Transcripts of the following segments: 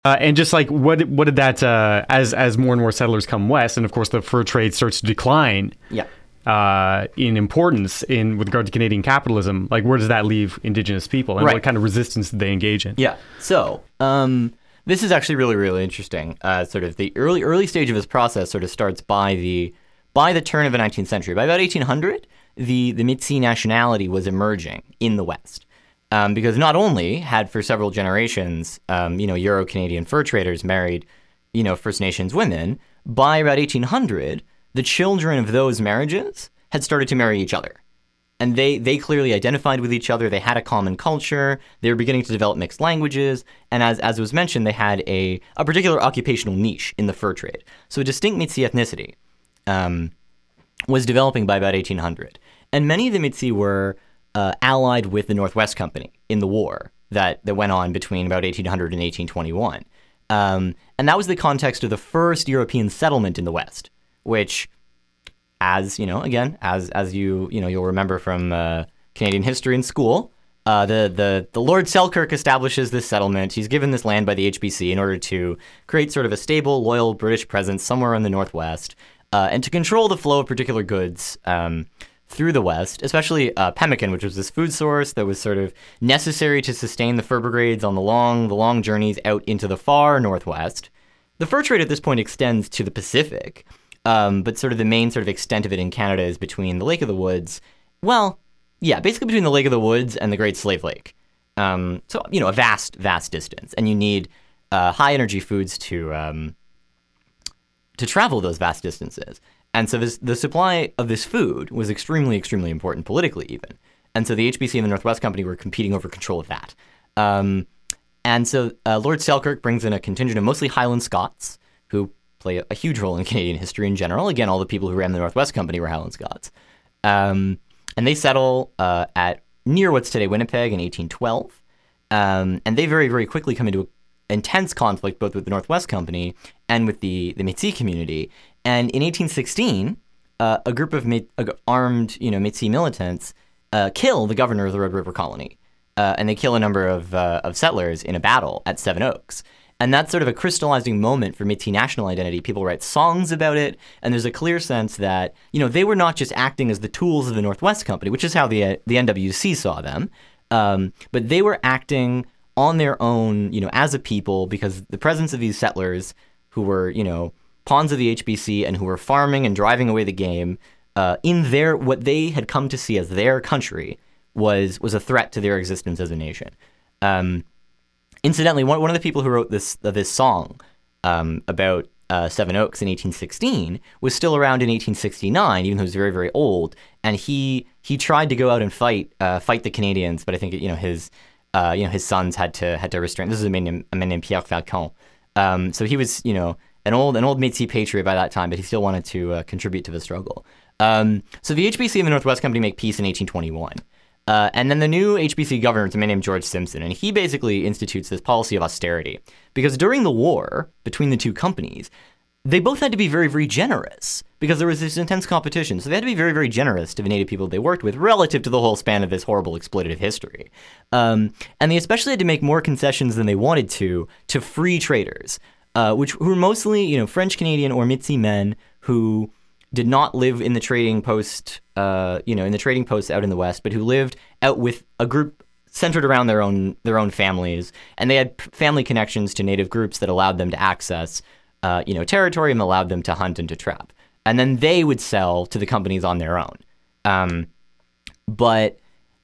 And just like what did that as more and more settlers come west, and of course the fur trade starts to decline Yeah. in importance with regard to Canadian capitalism, like where does that leave Indigenous people, and Right. what kind of resistance did they engage in? Yeah. So, this is actually really, really interesting. Sort of the early stage of this process sort of starts by the turn of the 19th century. By about 1800, the Métis nationality was emerging in the West. Because not only had for several generations, Euro-Canadian fur traders married, First Nations women, by about 1800, the children of those marriages had started to marry each other. And they clearly identified with each other. They had a common culture. They were beginning to develop mixed languages. And as was mentioned, they had a particular occupational niche in the fur trade. So a distinct Métis ethnicity was developing by about 1800. And many of the Métis were allied with the Northwest Company in the war that went on between about 1800 and 1821. And that was the context of the first European settlement in the West, which, as you'll remember from Canadian history in school, the Lord Selkirk establishes this settlement. He's given this land by the HBC in order to create sort of a stable, loyal British presence somewhere in the Northwest, and to control the flow of particular goods through the West, especially pemmican, which was this food source that was sort of necessary to sustain the fur brigades on the long journeys out into the far Northwest. The fur trade at this point extends to the Pacific, but sort of the main sort of extent of it in Canada is between the Lake of the Woods. Well, yeah, basically between the Lake of the Woods and the Great Slave Lake. So, a vast distance, and you need high energy foods to travel those vast distances. And so the supply of this food was extremely, extremely important politically even. And so the HBC and the Northwest Company were competing over control of that. And so Lord Selkirk brings in a contingent of mostly Highland Scots, who play a huge role in Canadian history in general. Again, all the people who ran the Northwest Company were Highland Scots. And they settle at near what's today Winnipeg in 1812. And they very, very quickly come into intense conflict both with the Northwest Company and with the Métis community. And in 1816, a group of armed, Métis militants kill the governor of the Red River Colony, and they kill a number of settlers in a battle at Seven Oaks. And that's sort of a crystallizing moment for Métis national identity. People write songs about it, and there's a clear sense that, they were not just acting as the tools of the Northwest Company, which is how the NWC saw them, but they were acting on their own, as a people, because the presence of these settlers who were, pawns of the HBC and who were farming and driving away the game in what they had come to see as their country was a threat to their existence as a nation. Incidentally, one of the people who wrote this song about Seven Oaks in 1816 was still around in 1869, even though he was very, very old, and he tried to go out and fight the Canadians, but I think his sons had to restrain. This is a man named Pierre Falcon. So he was an old Métis patriot by that time, but he still wanted to contribute to the struggle. So the HBC and the Northwest Company make peace in 1821. And then the new HBC governor is a man named George Simpson, and he basically institutes this policy of austerity. Because during the war between the two companies, they both had to be very, very generous because there was this intense competition. So they had to be very, very generous to the native people they worked with relative to the whole span of this horrible exploitative history. And they especially had to make more concessions than they wanted to free traders. Who were mostly, French Canadian or Métis men who did not live in the trading post, in the trading posts out in the West, but who lived out with a group centered around their own families, and they had family connections to native groups that allowed them to access, territory and allowed them to hunt and to trap, and then they would sell to the companies on their own. But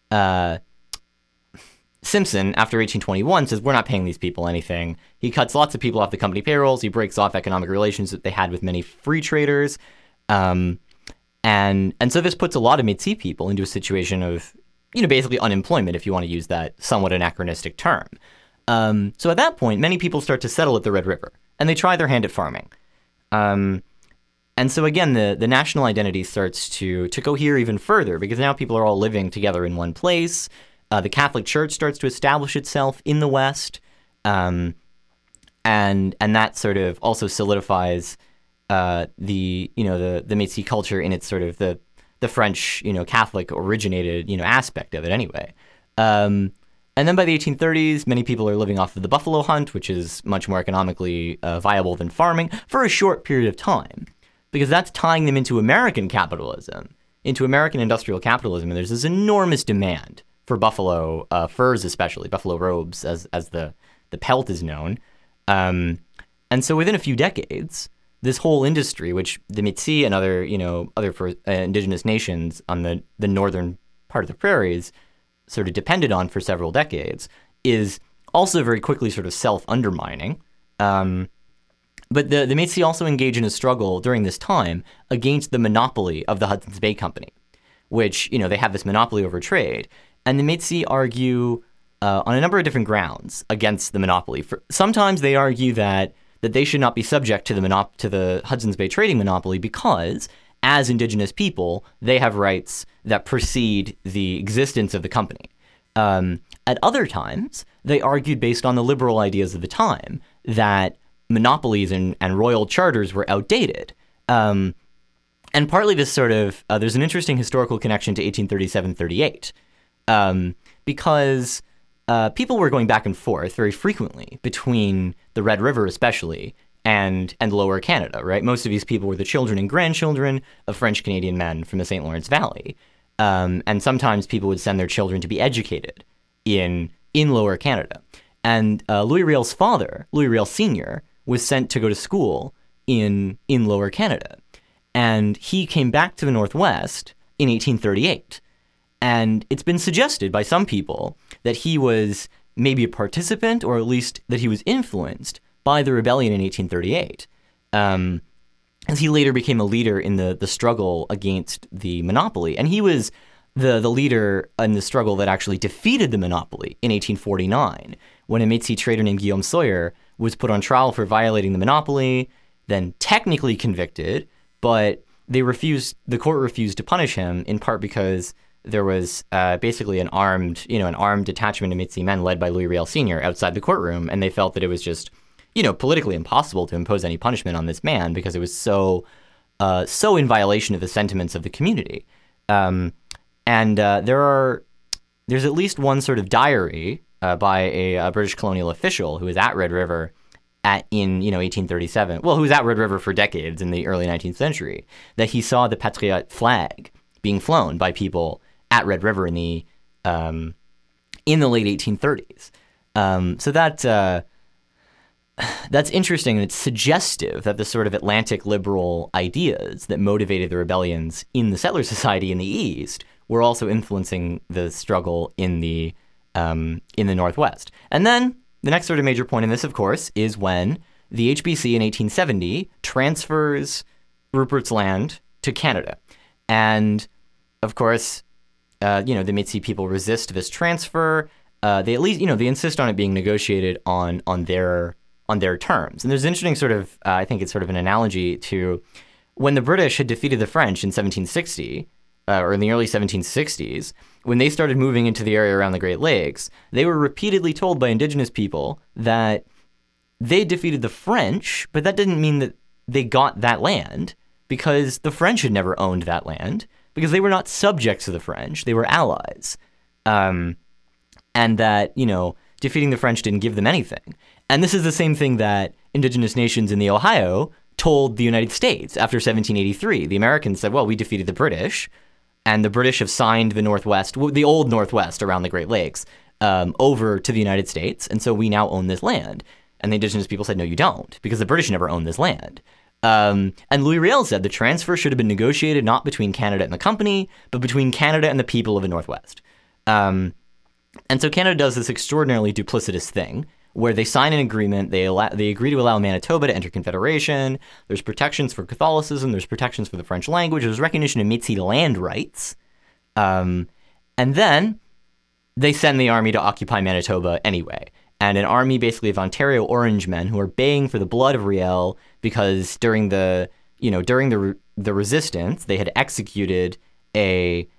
Simpson, after 1821, says, we're not paying these people anything. He cuts lots of people off the company payrolls. He breaks off economic relations that they had with many free traders. And so this puts a lot of Métis people into a situation of, basically unemployment, if you want to use that somewhat anachronistic term. So at that point, many people start to settle at the Red River, and they try their hand at farming. And so again, the national identity starts to cohere even further, because now people are all living together in one place. The Catholic Church starts to establish itself in the West, and that sort of also solidifies the Métis culture in its sort of the French Catholic originated aspect of it anyway. And then by the 1830s, many people are living off of the buffalo hunt, which is much more economically viable than farming, for a short period of time, because that's tying them into American capitalism, into American industrial capitalism. And there's this enormous demand for buffalo furs, especially buffalo robes, as the pelt is known. And so within a few decades, this whole industry, which the Métis and other indigenous nations on the northern part of the prairies sort of depended on for several decades, is also very quickly sort of self-undermining. But the Métis also engage in a struggle during this time against the monopoly of the Hudson's Bay Company, which, they have this monopoly over trade. And the Métis argue on a number of different grounds against the monopoly. Sometimes they argue that they should not be subject to the Hudson's Bay trading monopoly because, as indigenous people, they have rights that precede the existence of the company. At other times, they argued based on the liberal ideas of the time that monopolies and royal charters were outdated. And partly this sort of, there's an interesting historical connection to 1837-38, because people were going back and forth very frequently between the Red River especially and Lower Canada, right? Most of these people were the children and grandchildren of French-Canadian men from the St. Lawrence Valley. And sometimes people would send their children to be educated in Lower Canada. And Louis Riel's father, Louis Riel Sr., was sent to go to school in Lower Canada. And he came back to the Northwest in 1838. And it's been suggested by some people that he was maybe a participant, or at least that he was influenced by the rebellion in 1838, as he later became a leader in the struggle against the monopoly. And he was the leader in the struggle that actually defeated the monopoly in 1849, when a Métis trader named Guillaume Sawyer was put on trial for violating the monopoly, then technically convicted, but the court refused to punish him, in part because there was basically an armed detachment of Métis men led by Louis Riel Sr. outside the courtroom, and they felt that it was just, politically impossible to impose any punishment on this man because it was so in violation of the sentiments of the community. And there's at least one sort of diary by a British colonial official who was at Red River in 1837. Well, who was at Red River for decades in the early 19th century, that he saw the Patriote flag being flown by people at Red River in the late 1830s. So that's interesting, and it's suggestive that the sort of Atlantic liberal ideas that motivated the rebellions in the settler society in the East were also influencing the struggle in the Northwest. And then the next sort of major point in this, of course, is when the HBC in 1870 transfers Rupert's Land to Canada. And, of course, the Métis people resist this transfer. They at least, they insist on it being negotiated on their terms. And there's an interesting sort of, I think it's sort of an analogy to when the British had defeated the French in 1760, or in the early 1760s, when they started moving into the area around the Great Lakes, they were repeatedly told by indigenous people that they defeated the French, but that didn't mean that they got that land, because the French had never owned that land, because they were not subjects to the French, they were allies. And that, defeating the French didn't give them anything. And this is the same thing that indigenous nations in the Ohio told the United States after 1783. The Americans said, well, we defeated the British, and the British have signed the Northwest, the old Northwest around the Great Lakes, over to the United States, and so we now own this land. And the indigenous people said, no, you don't, because the British never owned this land. And Louis Riel said the transfer should have been negotiated not between Canada and the company, but between Canada and the people of the Northwest. And so Canada does this extraordinarily duplicitous thing where they sign an agreement, they agree to allow Manitoba to enter Confederation, there's protections for Catholicism, there's protections for the French language, there's recognition of Métis land rights, and then they send the army to occupy Manitoba anyway. And an army basically of Ontario Orange men who are baying for the blood of Riel because during the resistance, they had executed basically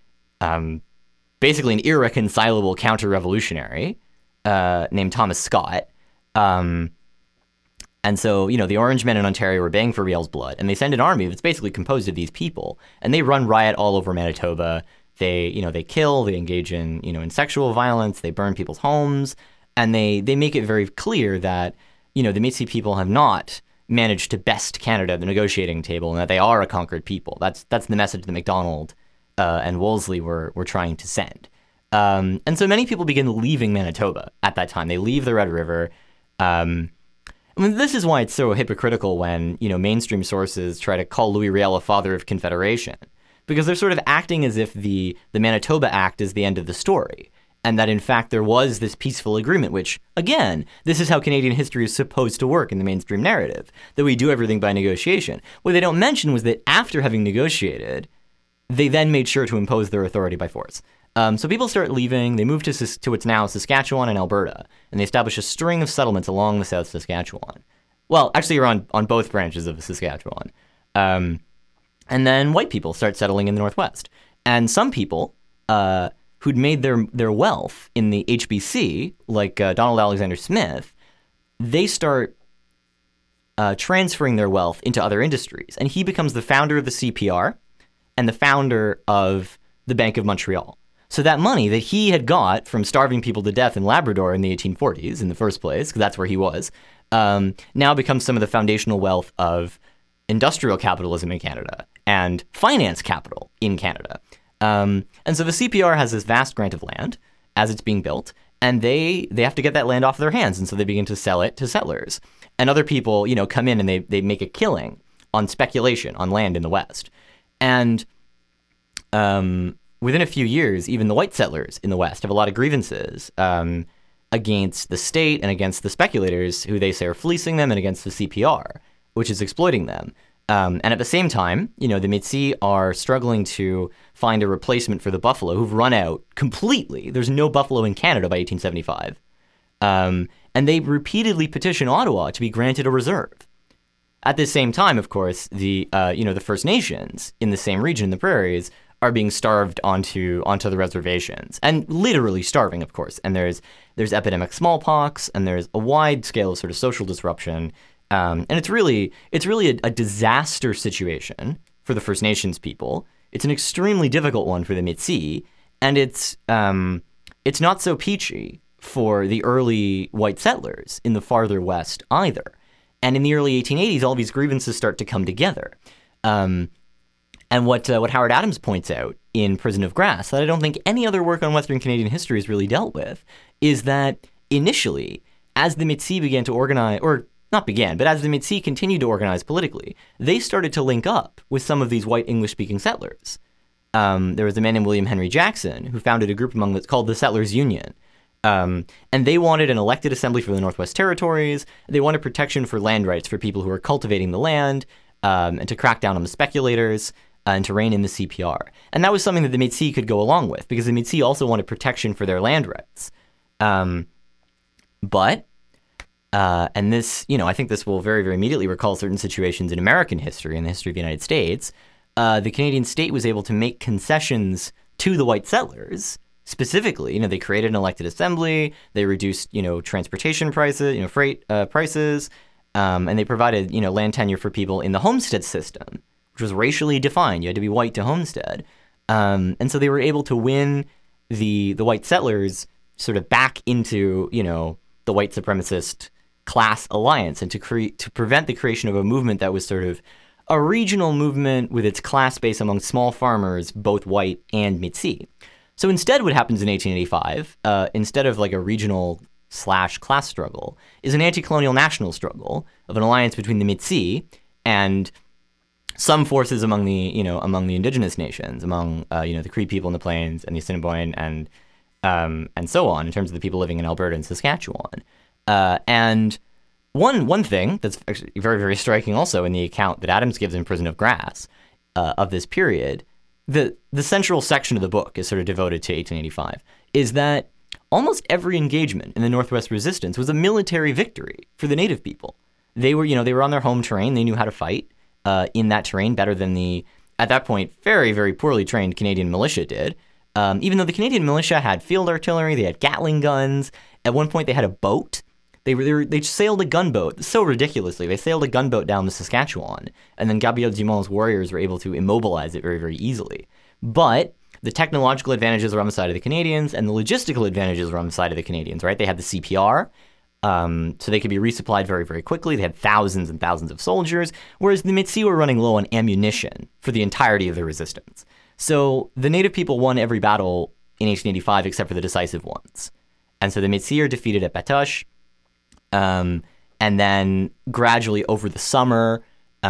an irreconcilable counter-revolutionary named Thomas Scott. And so, the Orange men in Ontario were baying for Riel's blood, and they send an army that's basically composed of these people, and they run riot all over Manitoba. They kill, they engage in sexual violence, they burn people's homes, and they make it very clear that, the Métis people have not managed to best Canada at the negotiating table, and that they are a conquered people. That's the message that Macdonald and Wolseley were trying to send. And so many people begin leaving Manitoba at that time. They leave the Red River. This is why it's so hypocritical when, mainstream sources try to call Louis Riel a father of Confederation, because they're sort of acting as if the Manitoba Act is the end of the story, and that in fact there was this peaceful agreement, which, again, this is how Canadian history is supposed to work in the mainstream narrative, that we do everything by negotiation. What they don't mention was that after having negotiated, they then made sure to impose their authority by force. So people start leaving. They move to what's now Saskatchewan and Alberta, and they establish a string of settlements along the South Saskatchewan. Well, actually, you're on both branches of Saskatchewan. And then white people start settling in the Northwest. And some people who'd made their wealth in the HBC, like Donald Alexander Smith, they start transferring their wealth into other industries. And he becomes the founder of the CPR and the founder of the Bank of Montreal. So that money that he had got from starving people to death in Labrador in the 1840s in the first place, because that's where he was, now becomes some of the foundational wealth of industrial capitalism in Canada and finance capital in Canada. And so the CPR has this vast grant of land as it's being built, and they have to get that land off their hands, and so they begin to sell it to settlers. And other people, come in and they make a killing on speculation on land in the West. And within a few years, even the white settlers in the West have a lot of grievances against the state and against the speculators who they say are fleecing them, and against the CPR, which is exploiting them. And at the same time, the Métis are struggling to find a replacement for the buffalo, who've run out completely. There's no buffalo in Canada by 1875. And they repeatedly petition Ottawa to be granted a reserve. At the same time, of course, the First Nations in the same region, the prairies, are being starved onto the reservations, and literally starving, of course. And there's epidemic smallpox, and there's a wide scale of sort of social disruption. And it's really a disaster situation for the First Nations people. It's an extremely difficult one for the Métis, and it's not so peachy for the early white settlers in the farther west either. And in the early 1880s, all these grievances start to come together. And what Howard Adams points out in Prison of Grass, that I don't think any other work on Western Canadian history has really dealt with, is that initially, as the Métis began to organize, or not began, but as the Métis continued to organize politically, they started to link up with some of these white English-speaking settlers. There was a man named William Henry Jackson who founded a group among that's called the Settlers Union. And they wanted an elected assembly for the Northwest Territories. They wanted protection for land rights for people who were cultivating the land, and to crack down on the speculators, and to rein in the CPR. And that was something that the Métis could go along with, because the Métis also wanted protection for their land rights. And this, I think this will very, very immediately recall certain situations in American history, in the history of the United States. The Canadian state was able to make concessions to the white settlers. Specifically, they created an elected assembly, they reduced, transportation prices, freight prices, and they provided, land tenure for people in the homestead system, which was racially defined. You had to be white to homestead. And so they were able to win the white settlers sort of back into, the white supremacist class alliance, and to prevent the creation of a movement that was sort of a regional movement with its class base among small farmers, both white and Métis. So instead, what happens in 1885, instead of like a regional / class struggle, is an anti-colonial national struggle of an alliance between the Métis and some forces among the indigenous nations, among the Cree people in the plains and the Assiniboine and so on, in terms of the people living in Alberta and Saskatchewan. And one thing that's actually very, very striking also in the account that Adams gives in Prison of Grass of this period, the central section of the book is sort of devoted to 1885, is that almost every engagement in the Northwest Resistance was a military victory for the Native people. They were on their home terrain. They knew how to fight in that terrain better than the, at that point, very, very poorly trained Canadian militia did. Even though the Canadian militia had field artillery, they had Gatling guns. At one point, they had a boat. They sailed a gunboat so ridiculously. They sailed a gunboat down the Saskatchewan, and then Gabriel Dumont's warriors were able to immobilize it very, very easily. But the technological advantages were on the side of the Canadians, and the logistical advantages were on the side of the Canadians, right? They had the CPR, so they could be resupplied very, very quickly. They had thousands and thousands of soldiers, whereas the Mitsi were running low on ammunition for the entirety of the resistance. So the native people won every battle in 1885 except for the decisive ones. And so the Mitsi are defeated at Batoche, and then gradually over the summer,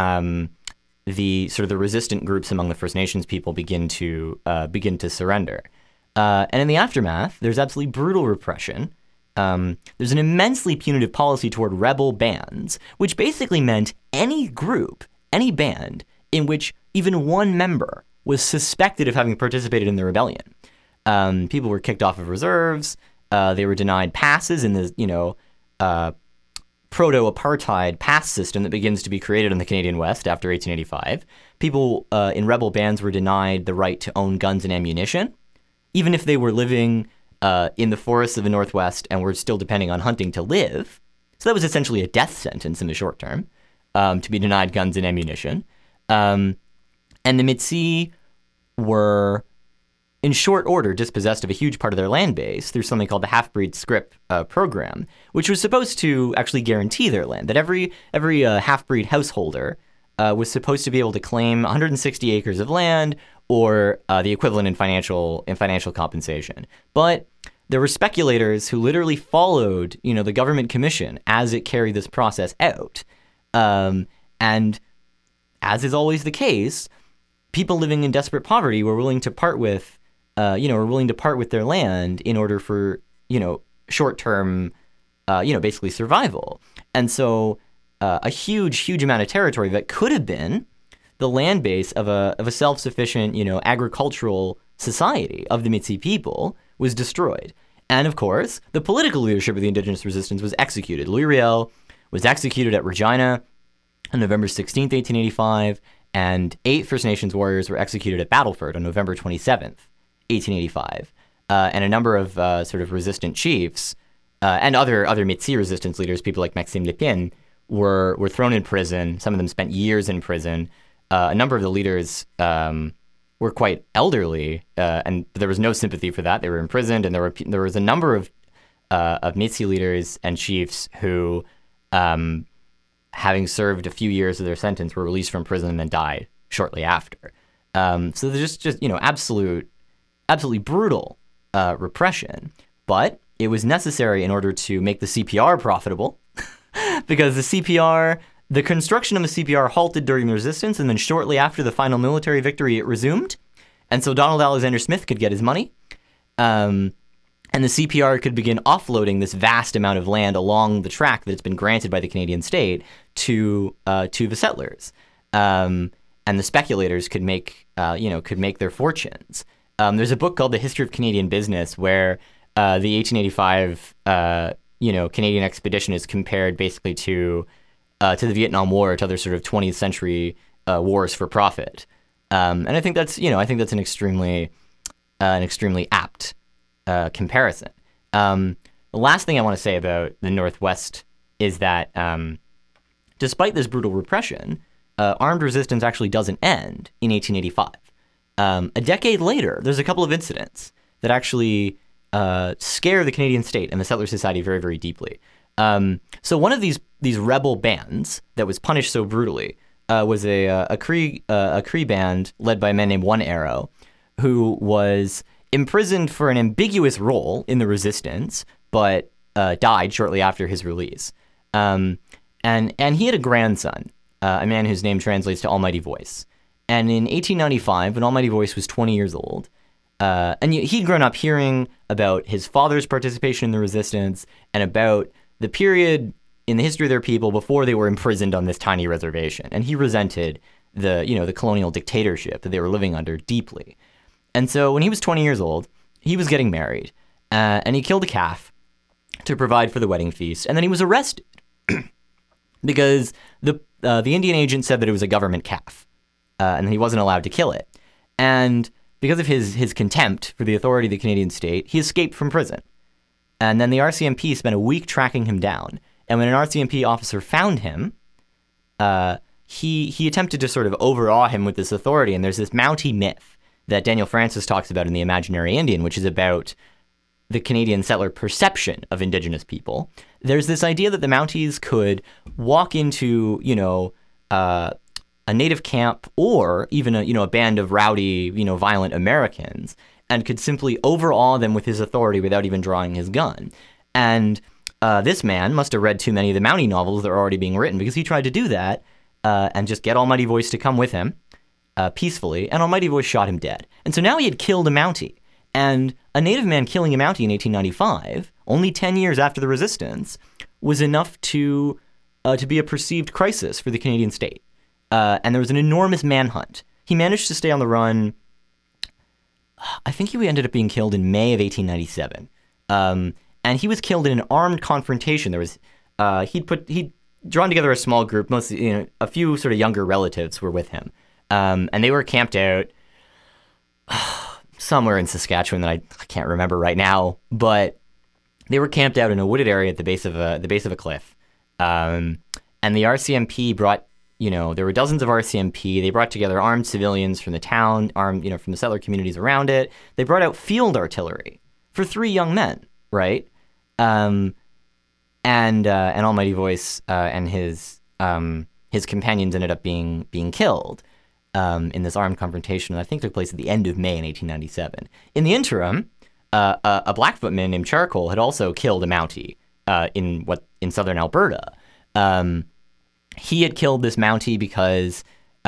the resistant groups among the First Nations people begin to surrender. And in the aftermath, there's absolutely brutal repression. There's an immensely punitive policy toward rebel bands, which basically meant any group, any band in which even one member was suspected of having participated in the rebellion. People were kicked off of reserves. They were denied passes in the, proto-apartheid pass system that begins to be created in the Canadian West after 1885. People in rebel bands were denied the right to own guns and ammunition, even if they were living in the forests of the Northwest and were still depending on hunting to live. So that was essentially a death sentence in the short term, to be denied guns and ammunition. And the Mitsi were, in short order, dispossessed of a huge part of their land base through something called the Half-Breed Scrip program, which was supposed to actually guarantee their land, that every half-breed householder was supposed to be able to claim 160 acres of land or the equivalent in financial compensation. But there were speculators who literally followed, the government commission as it carried this process out. And as is always the case, people living in desperate poverty were willing to part with their land in order for, short-term, basically survival. And so a huge amount of territory that could have been the land base of a self-sufficient, agricultural society of the Mitsi people was destroyed. And of course, the political leadership of the Indigenous resistance was executed. Louis Riel was executed at Regina on November 16th, 1885, and 8 First Nations warriors were executed at Battleford on November 27th, 1885. And a number of resistant chiefs and other Mitsi resistance leaders, people like Maxime Lépine, were thrown in prison. Some of them spent years in prison. A number of the leaders were quite elderly, and there was no sympathy for that. They were imprisoned, and there was a number of Mitsi leaders and chiefs who, having served a few years of their sentence, were released from prison and then died shortly after. So there's just absolutely brutal repression, but it was necessary in order to make the CPR profitable, because the construction of the CPR halted during the resistance, and then shortly after the final military victory, it resumed. And so Donald Alexander Smith could get his money, and the CPR could begin offloading this vast amount of land along the track that it's been granted by the Canadian state to the settlers. And the speculators could make their fortunes. There's a book called The History of Canadian Business where the 1885 Canadian expedition is compared basically to the Vietnam War, to other sort of 20th century wars for profit. And I think that's an extremely apt comparison. The last thing I want to say about the Northwest is that despite this brutal repression, armed resistance actually doesn't end in 1885. A decade later, there's a couple of incidents that actually scare the Canadian state and the settler society very, very deeply. So one of these rebel bands that was punished so brutally was a Cree band led by a man named One Arrow, who was imprisoned for an ambiguous role in the resistance, but died shortly after his release. And he had a grandson, a man whose name translates to Almighty Voice. And in 1895, when Almighty Voice was 20 years old, and he'd grown up hearing about his father's participation in the resistance and about the period in the history of their people before they were imprisoned on this tiny reservation. And he resented the colonial dictatorship that they were living under deeply. And so when he was 20 years old, he was getting married, and he killed a calf to provide for the wedding feast. And then he was arrested because the Indian agent said that it was a government calf, and he wasn't allowed to kill it. And because of his contempt for the authority of the Canadian state, he escaped from prison. And then the RCMP spent a week tracking him down. And when an RCMP officer found him, he attempted to sort of overawe him with this authority. And there's this Mountie myth that Daniel Francis talks about in The Imaginary Indian, which is about the Canadian settler perception of Indigenous people. There's this idea that the Mounties could walk into, a native camp or even a band of rowdy, violent Americans and could simply overawe them with his authority without even drawing his gun. And this man must have read too many of the Mountie novels that are already being written, because he tried to do that and just get Almighty Voice to come with him peacefully, and Almighty Voice shot him dead. And so now he had killed a Mountie. And a native man killing a Mountie in 1895, only 10 years after the Resistance, was enough to be a perceived crisis for the Canadian state. And there was an enormous manhunt. He managed to stay on the run. I think he ended up being killed in May of 1897. And he was killed in an armed confrontation. There was he'd drawn together a small group, mostly a few sort of younger relatives were with him, and they were camped out somewhere in Saskatchewan that I can't remember right now, but they were camped out in a wooded area at the base of a cliff. And the RCMP brought, there were dozens of RCMP. They brought together armed civilians from the town, from the settler communities around it. They brought out field artillery for 3 young men, right? And Almighty Voice and his companions ended up being killed in this armed confrontation that I think took place at the end of May in 1897. In the interim, a Blackfootman named Charcoal had also killed a Mountie in southern Alberta. He had killed this Mountie because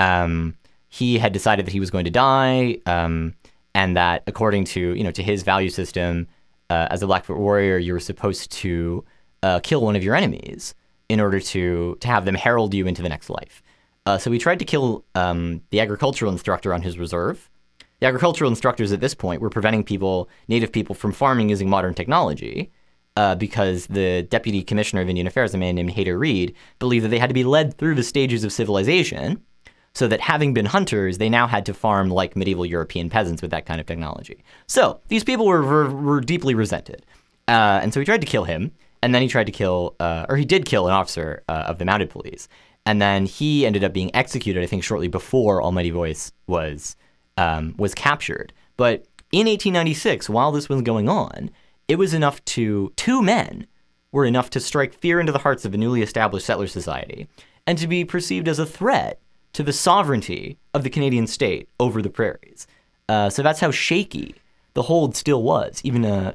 he had decided that he was going to die, and that according to to his value system, as a Blackfoot warrior, you were supposed to kill one of your enemies in order to have them herald you into the next life. So he tried to kill the agricultural instructor on his reserve. The agricultural instructors at this point were preventing native people from farming using modern technology because the deputy commissioner of Indian Affairs, a man named Hayter Reed, believed that they had to be led through the stages of civilization, so that having been hunters, they now had to farm like medieval European peasants with that kind of technology. So these people were deeply resented. And so he tried to kill him, and then he tried to kill, or he did kill an officer of the mounted police. And then he ended up being executed, I think, shortly before Almighty Voice was captured. But in 1896, while this was going on, it was enough two men were enough to strike fear into the hearts of a newly established settler society and to be perceived as a threat to the sovereignty of the Canadian state over the prairies. So that's how shaky the hold still was, even a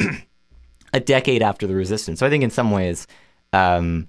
decade after the Resistance. So I think in some ways, that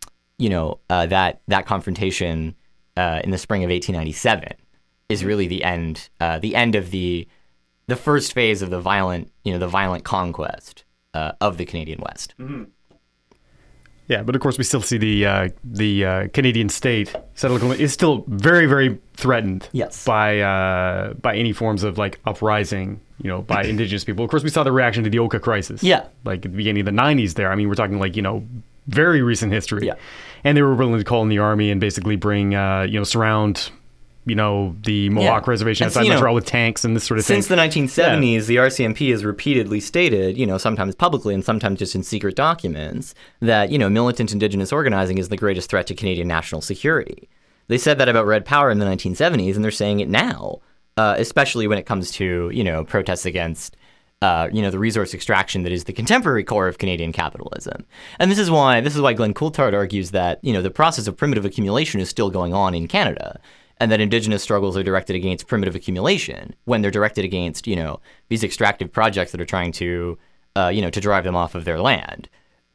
confrontation in the spring of 1897 is really the end of the first phase of the violent conquest of the Canadian West. Mm-hmm. Yeah, but of course we still see the Canadian state settler is still very, very threatened. Yes. by any forms of like uprising, by Indigenous people. Of course, we saw the reaction to the Oka crisis. Yeah. Like at the beginning of the 90s there. I mean, we're talking like, very recent history. Yeah. And they were willing to call in the army and basically bring, surround, the Mohawk reservation outside Montreal with tanks and this sort of thing. Since the 1970s, the RCMP has repeatedly stated, sometimes publicly and sometimes just in secret documents, that, militant Indigenous organizing is the greatest threat to Canadian national security. They said that about Red Power in the 1970s, and they're saying it now, especially when it comes to, protests against the resource extraction that is the contemporary core of Canadian capitalism. And this is why Glenn Coulthard argues that, the process of primitive accumulation is still going on in Canada, and that Indigenous struggles are directed against primitive accumulation when they're directed against, these extractive projects that are trying to, to drive them off of their land.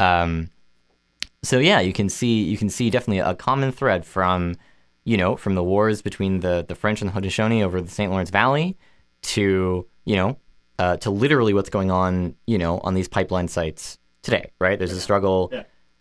So yeah, you can see definitely a common thread from the wars between the French and the Haudenosaunee over the St. Lawrence Valley to literally what's going on, on these pipeline sites today, right? There's a struggle,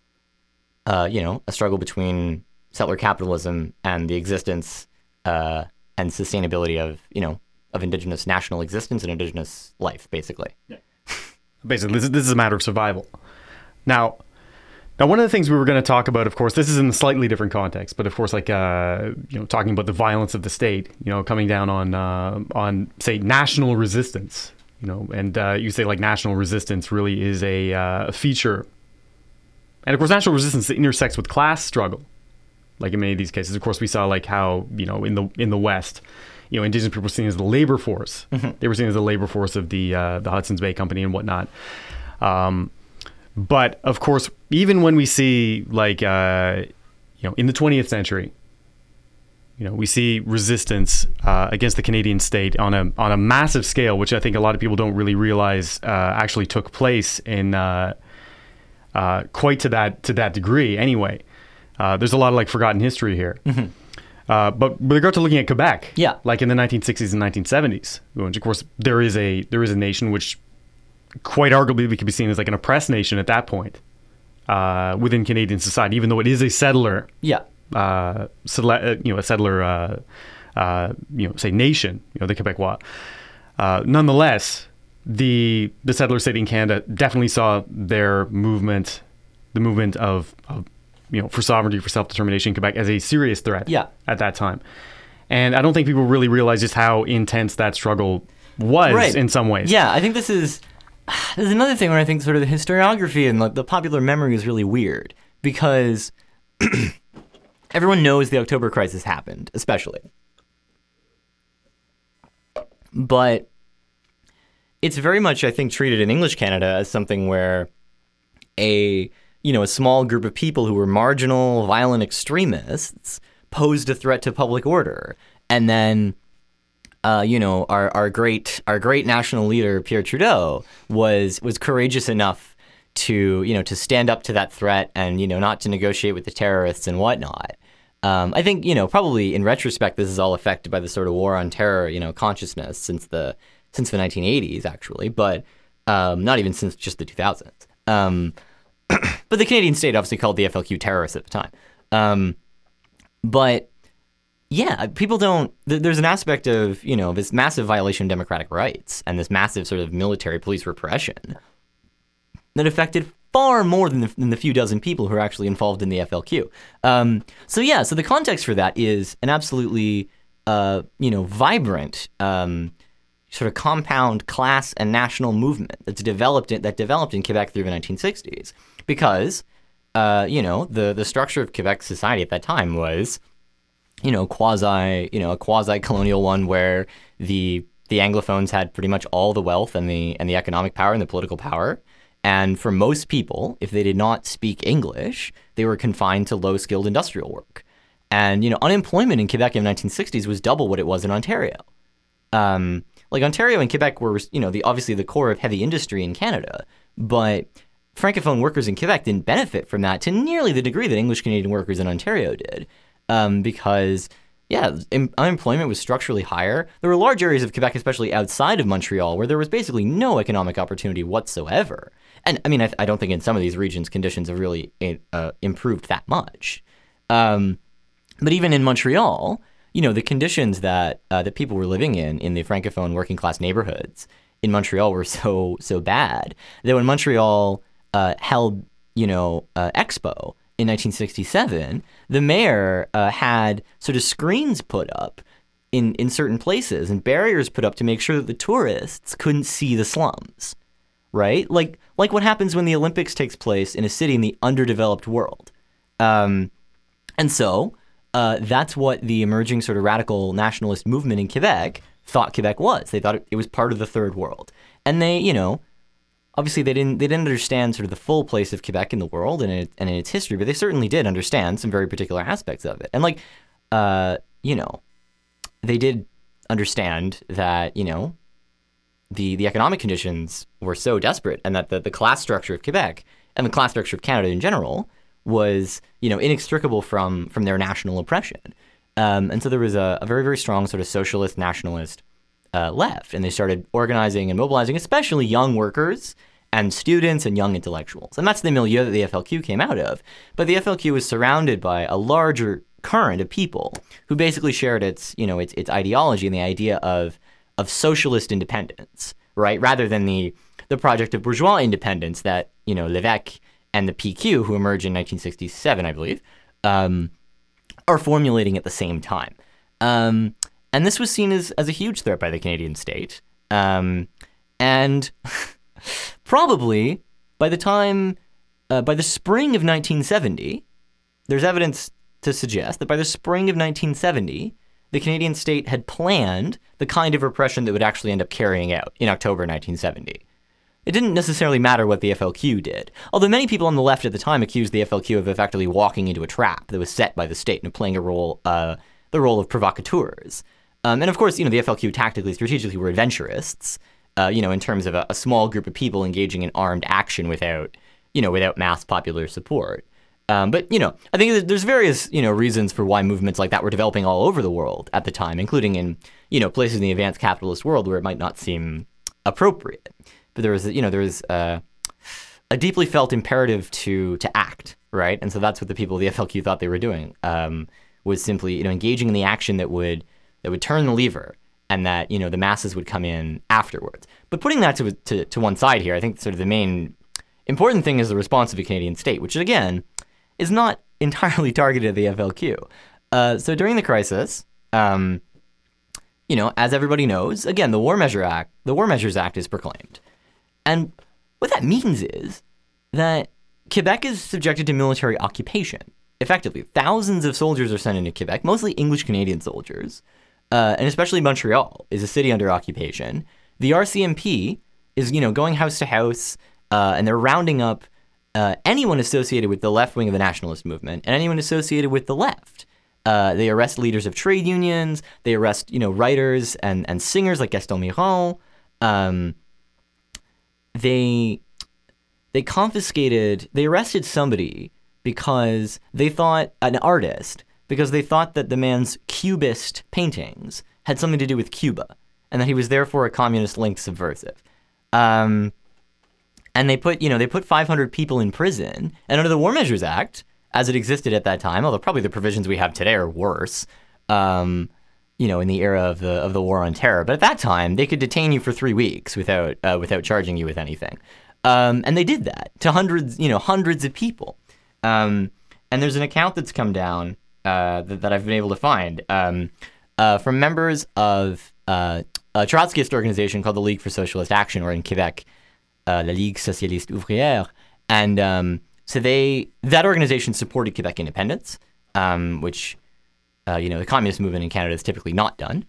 a struggle between settler capitalism and the existence and sustainability of Indigenous national existence and Indigenous life, basically. Yeah. Basically, this is a matter of survival. Now, one of the things we were going to talk about, of course, this is in a slightly different context, but of course, like talking about the violence of the state, coming down on say national resistance. And you say like national resistance really is a feature. And of course, national resistance intersects with class struggle. Like in many of these cases, of course, we saw like how, in the West, Indigenous people were seen as the labor force. They were seen as the labor force of the Hudson's Bay Company and whatnot. But of course, even when we see in the 20th century, we see resistance against the Canadian state on a massive scale, which I think a lot of people don't really realize actually took place in quite to that degree. Anyway, there's a lot of forgotten history here. But with regard to looking at Quebec, like in the 1960s and 1970s, which of course there is a nation which quite arguably could be seen as an oppressed nation at that point within Canadian society, even though it is a settler. A settler, say nation, the Quebecois. Nonetheless, the settler state in Canada definitely saw their movement, the movement of for sovereignty, for self-determination in Quebec as a serious threat at that time. And I don't think people really realize just how intense that struggle was in some ways. Yeah, I think there's another thing where I think sort of the historiography and the popular memory is really weird because everyone knows the October Crisis happened, especially. But it's very much, I think, treated in English Canada as something where a small group of people who were marginal, violent extremists posed a threat to public order. And then, our great national leader, Pierre Trudeau, was courageous enough to stand up to that threat and, not to negotiate with the terrorists and whatnot. I think, probably in retrospect, this is all affected by the sort of war on terror, consciousness since the 1980s, actually, but not even since just the 2000s. But the Canadian state obviously called the FLQ terrorists at the time. But yeah, people don't, there's an aspect of, this massive violation of democratic rights and this massive sort of military police repression that affected far more than the few dozen people who are actually involved in the FLQ. So the context for that is an absolutely, vibrant, sort of compound class and national movement that developed in Quebec through the 1960s. Because, the structure of Quebec society at that time was, a quasi-colonial one where the Anglophones had pretty much all the wealth and the economic power and the political power. And for most people, if they did not speak English, they were confined to low-skilled industrial work. And, unemployment in Quebec in the 1960s was double what it was in Ontario. Ontario and Quebec were, obviously the core of heavy industry in Canada, but Francophone workers in Quebec didn't benefit from that to nearly the degree that English Canadian workers in Ontario did, because unemployment was structurally higher. There were large areas of Quebec, especially outside of Montreal, where there was basically no economic opportunity whatsoever. And I mean, I don't think in some of these regions conditions have really improved that much. But even in Montreal, the conditions that people were living in the Francophone working class neighborhoods in Montreal were so bad that when Montreal held, Expo in 1967, the mayor had sort of screens put up in certain places and barriers put up to make sure that the tourists couldn't see the slums, right? Like what happens when the Olympics takes place in a city in the underdeveloped world. And so that's what the emerging sort of radical nationalist movement in Quebec thought Quebec was. They thought it was part of the third world. And they, obviously they didn't understand sort of the full place of Quebec in the world and in its history, but they certainly did understand some very particular aspects of it. And they did understand that, the economic conditions were so desperate and that the class structure of Quebec and the class structure of Canada in general was, inextricable from their national oppression. And so there was a very, very strong sort of socialist nationalist left, and they started organizing and mobilizing, especially young workers and students and young intellectuals. And that's the milieu that the FLQ came out of. But the FLQ was surrounded by a larger current of people who basically shared its ideology and the idea of socialist independence, right? Rather than the project of bourgeois independence that, Lévesque and the PQ, who emerged in 1967, I believe, are formulating at the same time. And this was seen as a huge threat by the Canadian state. And probably by the spring of 1970, there's evidence to suggest that by the spring of 1970, the Canadian state had planned the kind of repression that would actually end up carrying out in October 1970. It didn't necessarily matter what the FLQ did, although many people on the left at the time accused the FLQ of effectively walking into a trap that was set by the state and of playing the role of provocateurs. And of course, the FLQ tactically, strategically were adventurists, in terms of a small group of people engaging in armed action without mass popular support. But I think there's various, reasons for why movements like that were developing all over the world at the time, including in, places in the advanced capitalist world where it might not seem appropriate. But there was a deeply felt imperative to act, right? And so that's what the people of the FLQ thought they were doing, was simply, engaging in the action that would turn the lever, and that, the masses would come in afterwards. But putting that to one side here, I think sort of the main important thing is the response of the Canadian state, which again is not entirely targeted at the FLQ. So during the crisis, as everybody knows, again, the War Measures Act is proclaimed. And what that means is that Quebec is subjected to military occupation. Effectively, thousands of soldiers are sent into Quebec, mostly English-Canadian soldiers, and especially Montreal is a city under occupation. The RCMP is, going house to house, and they're rounding up anyone associated with the left wing of the nationalist movement and anyone associated with the left. They arrest leaders of trade unions. They arrest, writers and singers like Gaston Miron. They arrested somebody because they thought, an artist, because they thought that the man's Cubist paintings had something to do with Cuba, and that he was therefore a communist-linked subversive. And they put 500 people in prison, and under the War Measures Act, as it existed at that time, although probably the provisions we have today are worse, in the era of the War on Terror, but at that time, they could detain you for 3 weeks without charging you with anything. And they did that to hundreds of people. And there's an account that's come down that I've been able to find from members of a Trotskyist organization called the League for Socialist Action, or in Quebec, La Ligue Socialiste Ouvrière. And so that organization supported Quebec independence, which the communist movement in Canada has typically not done.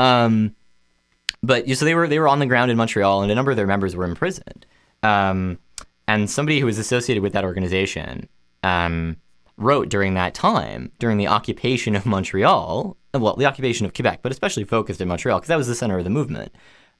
But so they were on the ground in Montreal, and a number of their members were imprisoned. And somebody who was associated with that organization wrote during that time, during the occupation of Montreal, well, the occupation of Quebec, but especially focused in Montreal, because that was the center of the movement.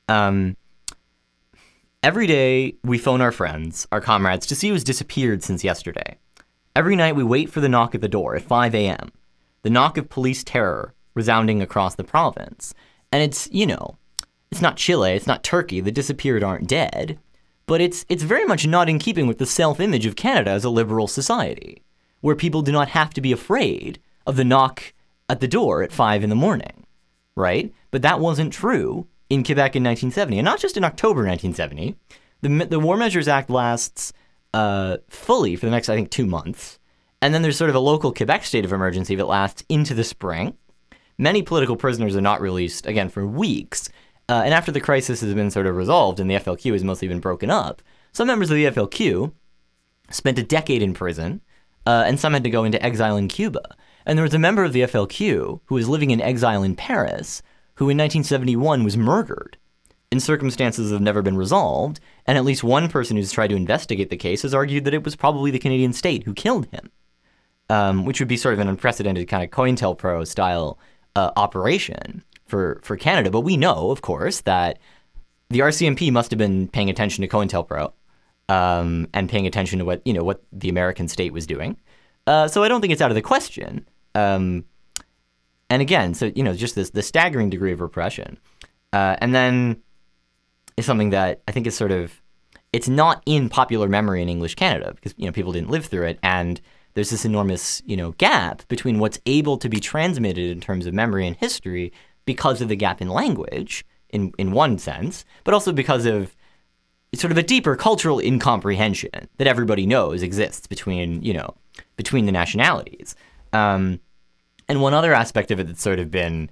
Every day, we phone our friends, our comrades, to see who's disappeared since yesterday. Every night, we wait for the knock at the door at 5 a.m., the knock of police terror resounding across the province. And it's not Chile, it's not Turkey, the disappeared aren't dead, but it's very much not in keeping with the self-image of Canada as a liberal society, where people do not have to be afraid of the knock at the door at 5 in the morning, right? But that wasn't true in Quebec in 1970, and not just in October 1970. The War Measures Act lasts fully for the next, I think, 2 months, and then there's sort of a local Quebec state of emergency that lasts into the spring. Many political prisoners are not released, again, for weeks, and after the crisis has been sort of resolved and the FLQ has mostly been broken up, some members of the FLQ spent a decade in prison, and some had to go into exile in Cuba. And there was a member of the FLQ who was living in exile in Paris, who in 1971 was murdered in circumstances that have never been resolved, and at least one person who's tried to investigate the case has argued that it was probably the Canadian state who killed him, which would be sort of an unprecedented kind of COINTELPRO style operation for Canada. But we know, of course, that the RCMP must have been paying attention to COINTELPRO and paying attention to what the American state was doing. So I don't think it's out of the question. And again, so just the staggering degree of repression, and then is something that I think is sort of, it's not in popular memory in English Canada because people didn't live through it, and there's this enormous gap between what's able to be transmitted in terms of memory and history because of the gap in language in one sense, but also because of sort of a deeper cultural incomprehension that everybody knows exists between the nationalities. And one other aspect of it that's sort of been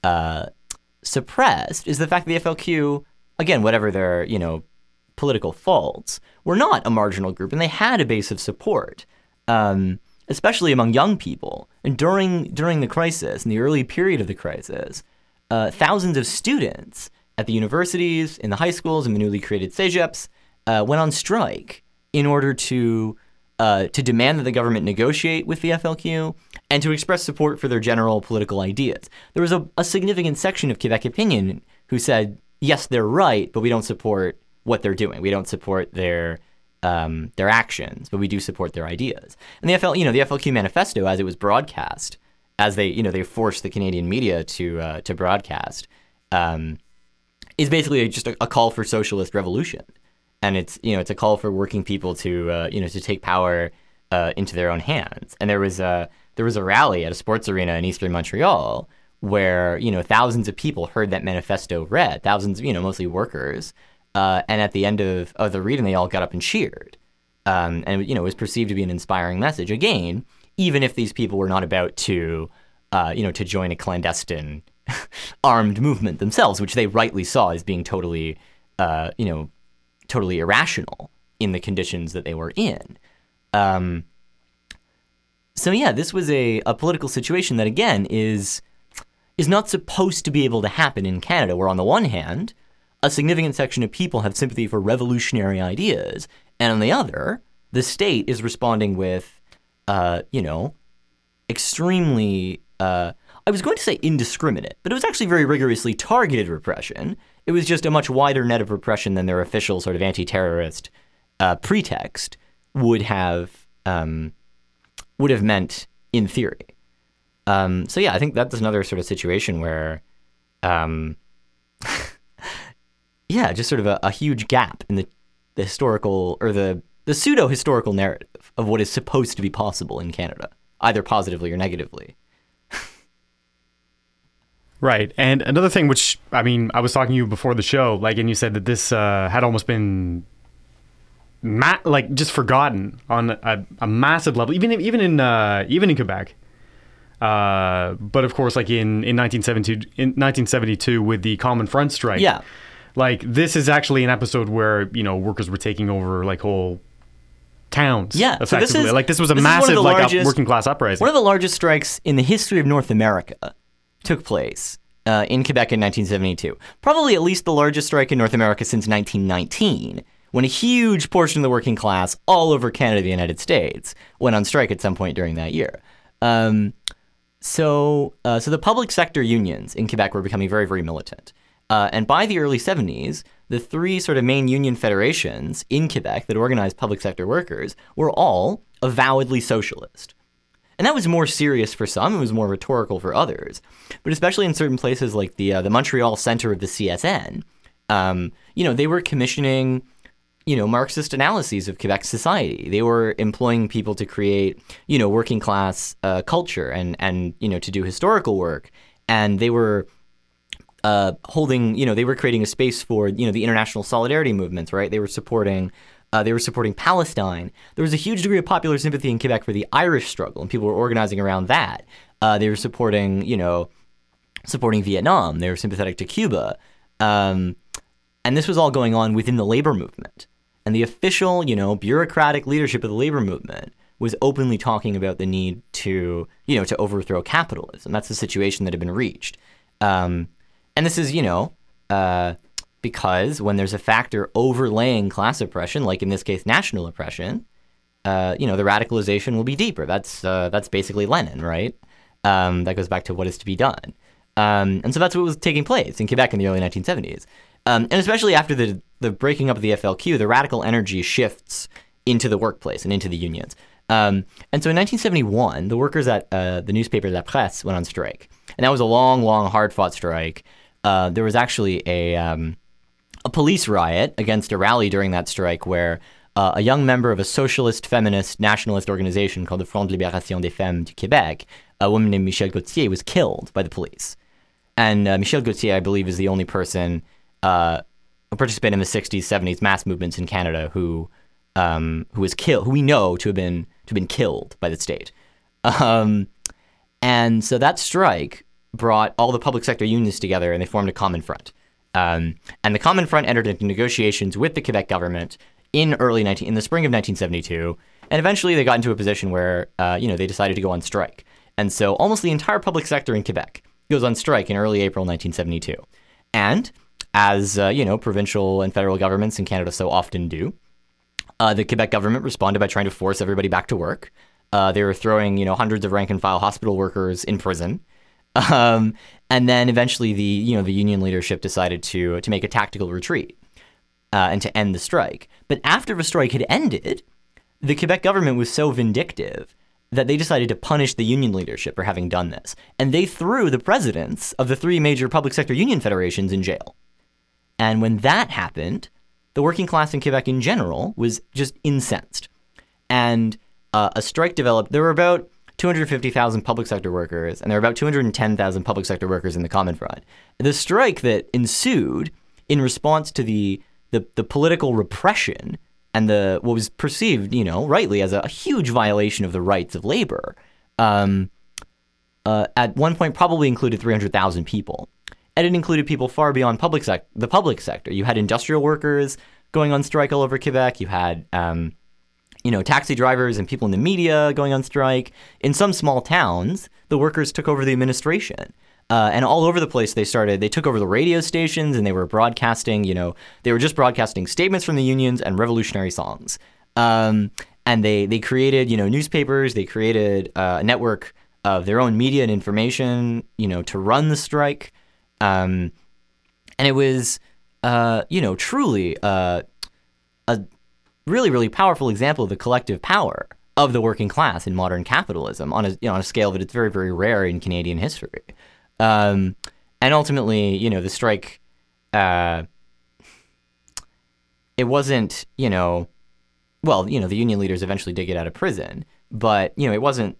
suppressed is the fact that the FLQ, again, whatever their political faults, were not a marginal group, and they had a base of support, especially among young people. And during the crisis, in the early period of the crisis, thousands of students at the universities, in the high schools, and the newly created cégeps went on strike in order to demand that the government negotiate with the FLQ and to express support for their general political ideas. There was a significant section of Quebec opinion who said, yes, they're right, but we don't support what they're doing. We don't support their actions, but we do support their ideas. And the FLQ manifesto, as it was broadcast, as they forced the Canadian media to broadcast, is basically just a call for socialist revolution. And it's a call for working people to take power into their own hands. And there was a rally at a sports arena in eastern Montreal where thousands of people heard that manifesto read, thousands, mostly workers, and at the end of the reading they all got up and cheered, and it was perceived to be an inspiring message. Again, even if these people were not about to join a clandestine armed movement themselves, which they rightly saw as being totally irrational in the conditions that they were in. So yeah, this was a political situation that, again, is not supposed to be able to happen in Canada, where on the one hand, a significant section of people have sympathy for revolutionary ideas, and on the other, the state is responding with, extremely, I was going to say indiscriminate, but it was actually very rigorously targeted repression. It was just a much wider net of repression than their official sort of anti-terrorist pretext would have meant in theory. So yeah, I think that's another sort of situation where, just sort of a huge gap in the historical or the pseudo-historical narrative of what is supposed to be possible in Canada, either positively or negatively. Right. And another thing, which, I mean, I was talking to you before the show, and you said that this had almost been just forgotten on a massive level, even in Quebec. But of course, in 1972 with the Common Front strike. Yeah. This is actually an episode where, workers were taking over whole towns. Yeah. Effectively. So this was a massive working class uprising. One of the largest strikes in the history of North America took place in Quebec in 1972. Probably at least the largest strike in North America since 1919, when a huge portion of the working class all over Canada and the United States went on strike at some point during that year. So the public sector unions in Quebec were becoming very, very militant. And by the early 70s, the three sort of main union federations in Quebec that organized public sector workers were all avowedly socialist. And that was more serious for some, it was more rhetorical for others. But especially in certain places like the Montreal Center of the CSN, they were commissioning, Marxist analyses of Quebec society. They were employing people to create, working class culture and to do historical work. And they were they were creating a space for, the international solidarity movements, right? They were supporting Palestine. There was a huge degree of popular sympathy in Quebec for the Irish struggle, and people were organizing around that. They were supporting Vietnam. They were sympathetic to Cuba. And this was all going on within the labor movement. And the official, bureaucratic leadership of the labor movement was openly talking about the need to overthrow capitalism. That's the situation that had been reached. And this is, because when there's a factor overlaying class oppression, like in this case, national oppression, the radicalization will be deeper. That's basically Lenin, right? That goes back to what is to be done. And so that's what was taking place in Quebec in the early 1970s. And especially after the breaking up of the FLQ, the radical energy shifts into the workplace and into the unions. And so in 1971, the workers at the newspaper La Presse went on strike. And that was a long, long, hard-fought strike. There was actually a police riot against a rally during that strike where a young member of a socialist, feminist, nationalist organization called the Front de Libération des Femmes du Québec, a woman named Michèle Gauthier, was killed by the police. And Michèle Gauthier, I believe, is the only person who participated in the 60s, 70s mass movements in Canada who was killed, who we know to have been killed by the state. And so that strike brought all the public sector unions together, and they formed a common front. And the Common Front entered into negotiations with the Quebec government in the spring of 1972, and eventually they got into a position where they decided to go on strike. And so almost the entire public sector in Quebec goes on strike in early April 1972. And as provincial and federal governments in Canada so often do, the Quebec government responded by trying to force everybody back to work. They were throwing hundreds of rank and file hospital workers in prison. And then eventually the union leadership decided to make a tactical retreat and to end the strike. But after the strike had ended, the Quebec government was so vindictive that they decided to punish the union leadership for having done this. And they threw the presidents of the 3 major public sector union federations in jail. And when that happened, the working class in Quebec in general was just incensed. And a strike developed. There were about 250,000 public sector workers, and there were about 210,000 public sector workers in the Common Front. The strike that ensued in response to the political repression and what was perceived, rightly as a huge violation of the rights of labor, at one point probably included 300,000 people. And it included people far beyond the public sector. You had industrial workers going on strike all over Quebec. You had, taxi drivers and people in the media going on strike. In some small towns, the workers took over the administration. And all over the place, they took over the radio stations, and they were broadcasting, they were just broadcasting statements from the unions and revolutionary songs. And they created, newspapers. They created a network of their own media and information, to run the strike. And it was, truly a really, really powerful example of the collective power of the working class in modern capitalism on a scale that it's very, very rare in Canadian history. And ultimately, the strike, it wasn't, the union leaders eventually did get out of prison, but, it wasn't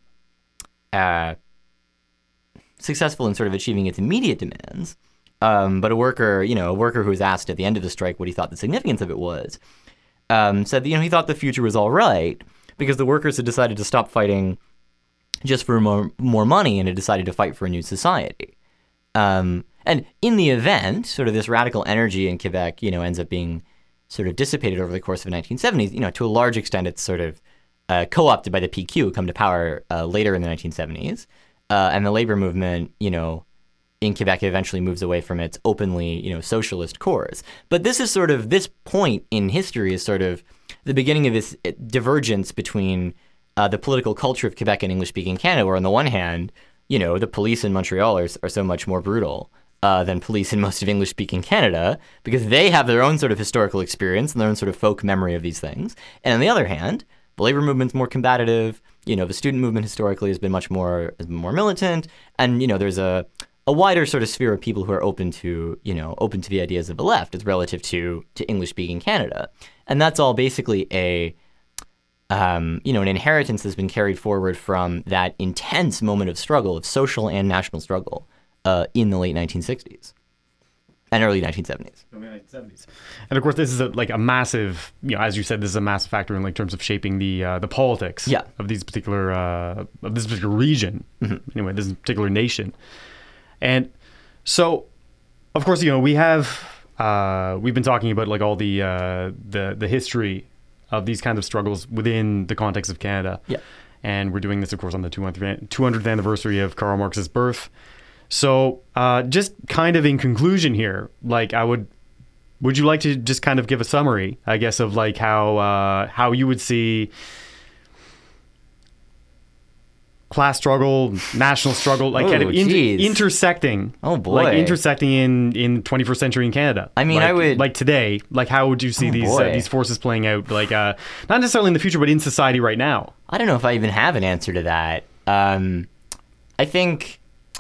successful in sort of achieving its immediate demands. But a worker who was asked at the end of the strike what he thought the significance of it was, said that, he thought the future was all right because the workers had decided to stop fighting just for more money and had decided to fight for a new society. And in the event, sort of this radical energy in Quebec, ends up being sort of dissipated over the course of the 1970s. To a large extent, it's sort of co-opted by the PQ, who come to power later in the 1970s. And the labor movement, in Quebec eventually moves away from its openly, socialist cores. But this point in history is sort of the beginning of this divergence between the political culture of Quebec and English-speaking Canada, where on the one hand, the police in Montreal are so much more brutal than police in most of English-speaking Canada, because they have their own sort of historical experience and their own sort of folk memory of these things. And on the other hand, the labor movement's more combative. The student movement historically has been much more militant, and there's a wider sort of sphere of people who are open to the ideas of the left as relative to English-speaking Canada. And that's all basically an inheritance that's been carried forward from that intense moment of struggle, of social and national struggle, in the late 1960s and early 1970s. And of course, this is a massive, as you said, this is a massive factor in terms of shaping the politics of this particular region. Mm-hmm. Anyway, this particular nation. And so, of course, we've been talking about all the history of these kinds of struggles within the context of Canada. Yeah. And we're doing this, of course, on the 200th anniversary of Karl Marx's birth. So, just kind of in conclusion here, would you like to just kind of give a summary, I guess, of how you would see class struggle, national struggle, intersecting. Oh boy, intersecting in 21st century in Canada. I mean, I would today. How would you see these forces playing out? Not necessarily in the future, but in society right now. I don't know if I even have an answer to that. I think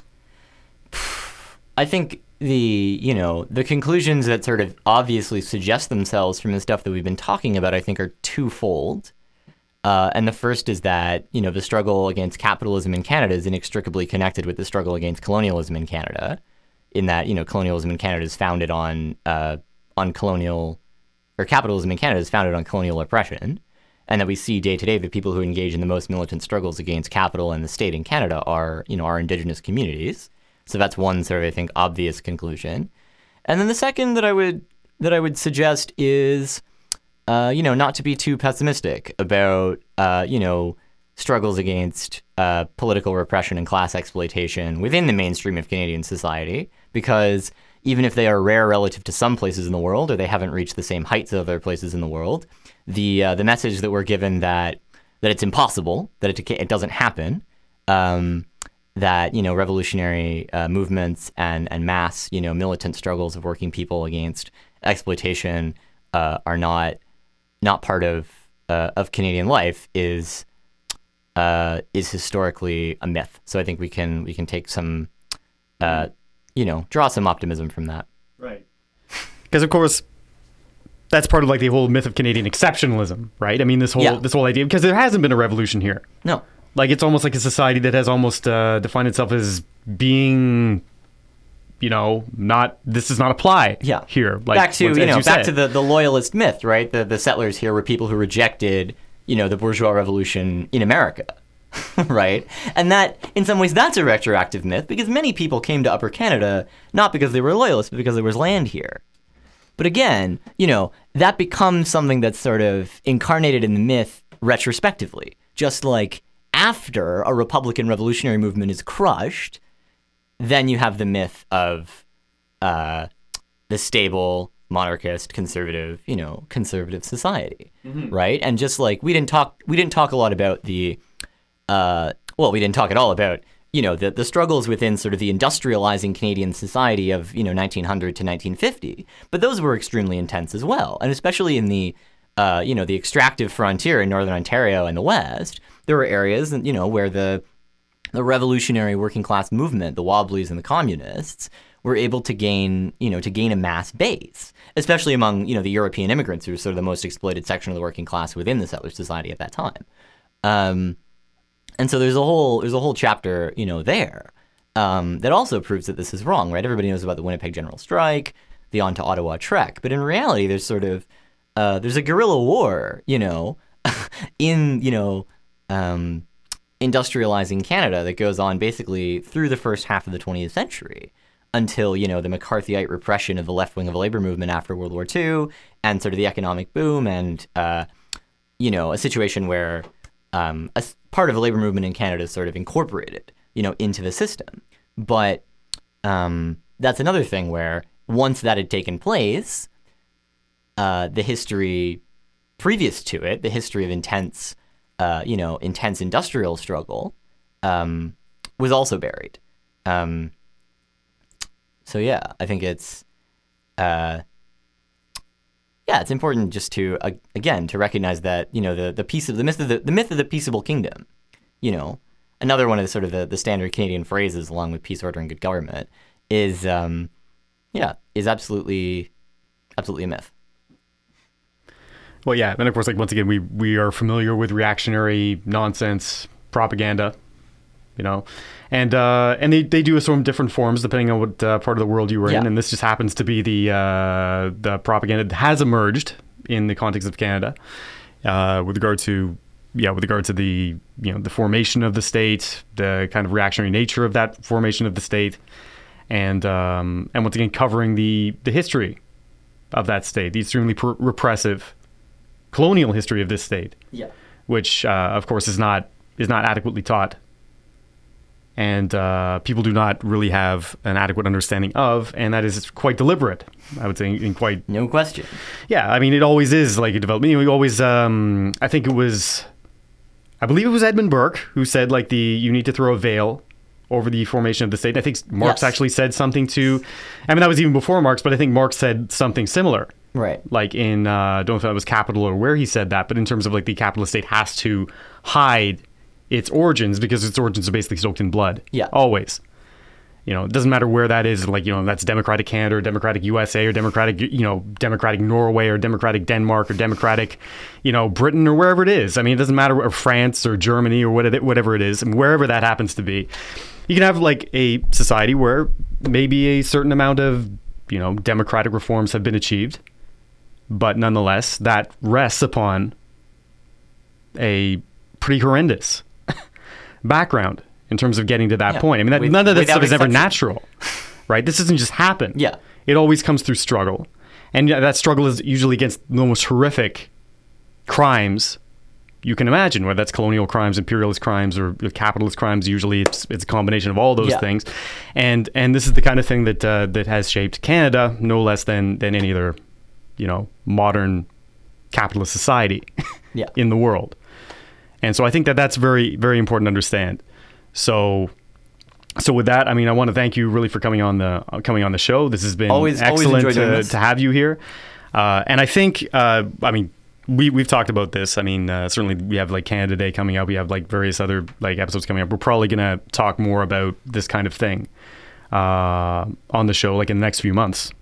the conclusions that sort of obviously suggest themselves from the stuff that we've been talking about, I think, are twofold. And the first is that, the struggle against capitalism in Canada is inextricably connected with the struggle against colonialism in Canada, in that, colonialism in Canada is founded on capitalism in Canada is founded on colonial oppression, and that we see day to day the people who engage in the most militant struggles against capital and the state in Canada are Indigenous communities. So that's one sort of, I think, obvious conclusion. And then the second that I would suggest is not to be too pessimistic about, struggles against political repression and class exploitation within the mainstream of Canadian society, because even if they are rare relative to some places in the world, or they haven't reached the same heights of other places in the world, the message that we're given that it's impossible, that it doesn't happen, that revolutionary movements and mass militant struggles of working people against exploitation are not part of Canadian life is historically a myth. So I think we can take some draw some optimism from that. Right. Because of course that's part of like the whole myth of Canadian exceptionalism, right? I mean this whole idea, because there hasn't been a revolution here. No. Like it's almost like a society that has almost defined itself as being, this does not apply here. Like, back to the loyalist myth, right? The settlers here were people who rejected, the bourgeois revolution in America, right? And that, in some ways, that's a retroactive myth, because many people came to Upper Canada not because they were loyalists, but because there was land here. But again, that becomes something that's sort of incarnated in the myth retrospectively, just like after a Republican revolutionary movement is crushed, then you have the myth of the stable, monarchist, conservative society, right? And just like we didn't talk a lot about we didn't talk at all about the struggles within sort of the industrializing Canadian society of 1900 to 1950, but those were extremely intense as well, and especially in the the extractive frontier in Northern Ontario and the West. There were areas, where the revolutionary working class movement, the Wobblies and the communists, were able to gain a mass base, especially among, the European immigrants, who were sort of the most exploited section of the working class within the settler society at that time. And so there's a whole chapter, there, that also proves that this is wrong, right? Everybody knows about the Winnipeg General Strike, the On to Ottawa Trek, but in reality, there's sort of there's a guerrilla war, in industrializing Canada that goes on basically through the first half of the 20th century until, the McCarthyite repression of the left wing of the labor movement after World War II and sort of the economic boom and, a situation where a part of the labor movement in Canada is sort of incorporated, into the system. But that's another thing where once that had taken place, the history previous to it, the history of intense industrial struggle, was also buried. So yeah, I think it's it's important just to again to recognize that the myth of the peaceable kingdom, another one of the sort of the standard Canadian phrases along with peace, order, and good government is absolutely a myth. Well, yeah, and of course, like once again, we are familiar with reactionary nonsense propaganda, and they do assume different forms depending on what part of the world you were in, and this just happens to be the propaganda that has emerged in the context of Canada, with regard to the the formation of the state, the kind of reactionary nature of that formation of the state, and once again covering the history of that state, the extremely repressive colonial history of this state, which of course is not adequately taught, and people do not really have an adequate understanding of, and that is quite deliberate, I would say, in quite no question. Yeah, I mean, it always is like a development. We always, I believe it was Edmund Burke who said like you need to throw a veil over the formation of the state. I think Marx actually said something to, I mean, that was even before Marx, but I think Marx said something similar. Right. Like in, I don't know if that was Capital or where he said that, but in terms of like the capitalist state has to hide its origins because its origins are basically soaked in blood. Yeah. Always. It doesn't matter where that is, like, that's Democratic Canada or Democratic USA or Democratic, Democratic Norway or Democratic Denmark or Democratic, Britain or wherever it is. I mean, it doesn't matter, or France or Germany or whatever it is, and wherever that happens to be. You can have like a society where maybe a certain amount of, democratic reforms have been achieved, but nonetheless, that rests upon a pretty horrendous background in terms of getting to that point. I mean, none of that stuff is ever natural, right? This doesn't just happen. Yeah. It always comes through struggle. And that struggle is usually against the most horrific crimes you can imagine, whether that's colonial crimes, imperialist crimes, or capitalist crimes. Usually it's a combination of all those things. And this is the kind of thing that has shaped Canada no less than any other, modern capitalist society in the world. And so I think that's very, very important to understand. So with that, I mean, I want to thank you really for coming on the show. This has been excellent to have you here. And I think, we've talked about this. I mean, certainly we have like Canada Day coming up. We have like various other like episodes coming up. We're probably going to talk more about this kind of thing on the show, like in the next few months,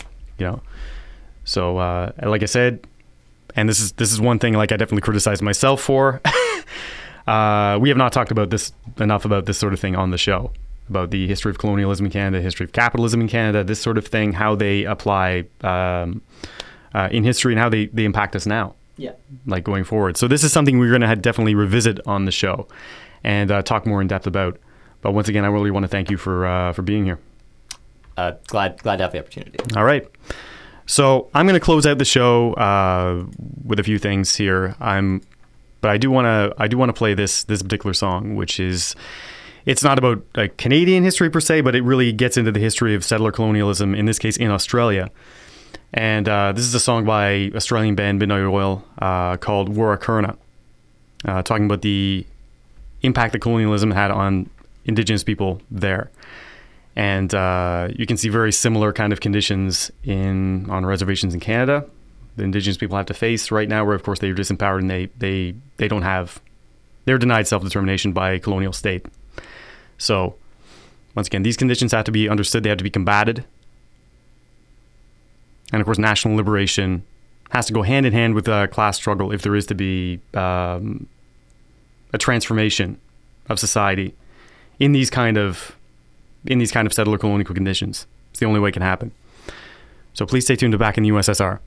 So like I said, and this is one thing like I definitely criticize myself for. We have not talked about this enough about this sort of thing on the show, about the history of colonialism in Canada, history of capitalism in Canada, this sort of thing, how they apply in history and how they impact us now, like going forward. So this is something we're going to definitely revisit on the show and talk more in depth about. But once again, I really want to thank you for being here. Glad to have the opportunity. All right. So I'm going to close out the show with a few things here. But I do want to play this particular song, which is, it's not about like Canadian history per se, but it really gets into the history of settler colonialism, in this case in Australia. And this is a song by Australian band Midnight Oil called Wurrakurna, talking about the impact that colonialism had on Indigenous people there. And you can see very similar kind of conditions on reservations in Canada. The Indigenous people have to face right now, where of course they're disempowered and they're denied self-determination by a colonial state. So once again, these conditions have to be understood. They have to be combated. And of course, national liberation has to go hand in hand with class struggle if there is to be a transformation of society in these kind of settler colonial conditions. It's the only way it can happen. So please stay tuned to Back in the USSR.